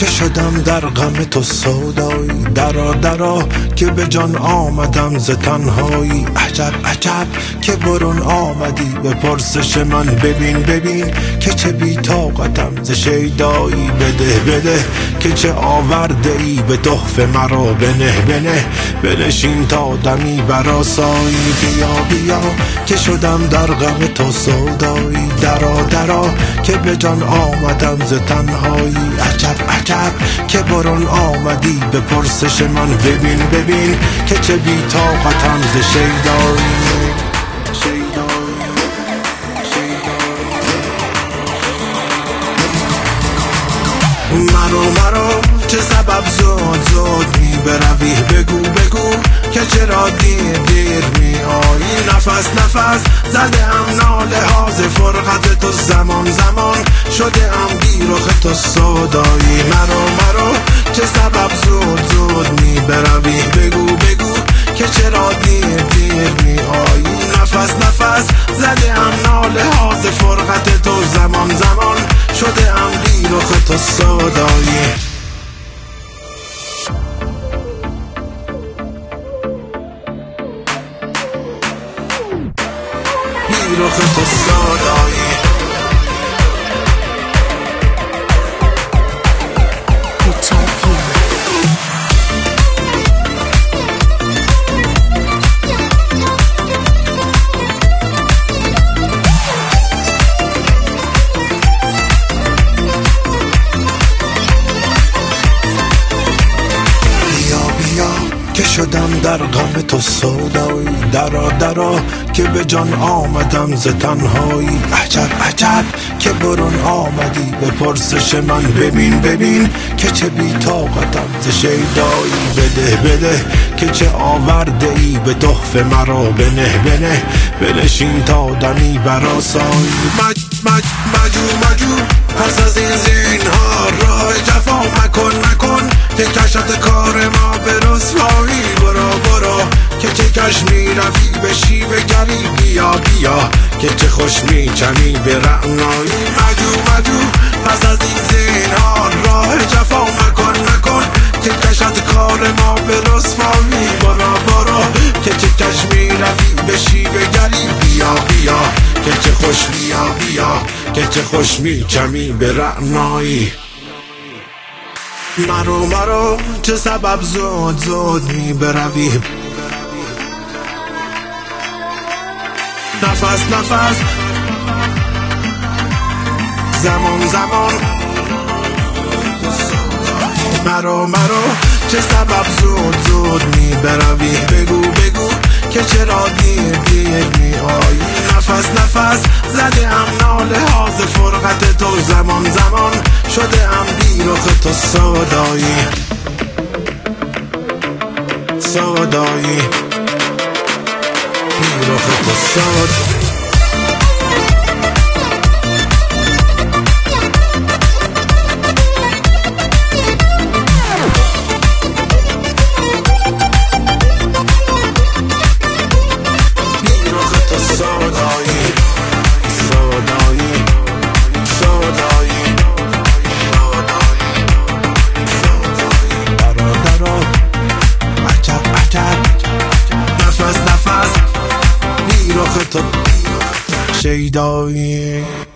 که شدم در غم تو سودایی. درا درا که به جان آمدم ز تنهایی. عجب عجب که برون آمدی به پرسش من. ببین ببین که چه بی طاقتم ز شیدایی. بده بده که چه آورده ای به تحفه مرا. بنه بنه بنشین تا دمی برآسایی. بیا بیا که شدم در غم تو سودایی. درا درا که به جان آمدم ز تنهایی. عجب عجب که برون آمدی به پرسش من. ببین ببین که چه بی طاقتم ز شیدایی. مرو چه سبب زود زود می بروی. بگو بگو که چرا دیر دیر می آیی. نفس نفس زده ام ناله ها ز فرقت تو. زمان زمان شده ام بی رخ تو سودایی. مرو چه سبب زود زود می بروی. بگو بگو که چرا دیر دیر می آیی. نفس نفس زده ام ناله ها ز فرقت تو. زمان زمان شده ام بی رخ تو سودایی. بی رخ تو سودایی. که شدم در غم تو سودایی. درا درا که به جان آمدم ز تنهایی. عجب عجب که برون آمدی به پرسش من. ببین ببین که چه بی طاقتم ز شیدایی. بده بده که چه آورده ای به تحفه مرا. بنه بنه بنشین تا دمی برآسایی. مجو پس از این زینهار راه جفا مکن که کشت کار ما به رسوایی. برو که چه کش می روی به شیب گری. بیا که چه خوش می چمی به رعنایی. مجو پس از این زینهار راه جفا مکن که کشت کار ما به رسوایی. برو که چه کش می روی به شیب گری. بیا که چه خوش بیا که چه خوش می چمی به رعنایی. مرو چه سبب زود زود می بروی. نفس نفس زمان زمان. مرو چه سبب زود زود می بروی. بگو که چرا دیر دیر می آیی. نفس نفس زده ام ناله ها ز فرقت تو. زمان زمان شده ام بی رخ تو سودایی. بی رخ تو سودایی. نفس بی رخ تو شیدایی.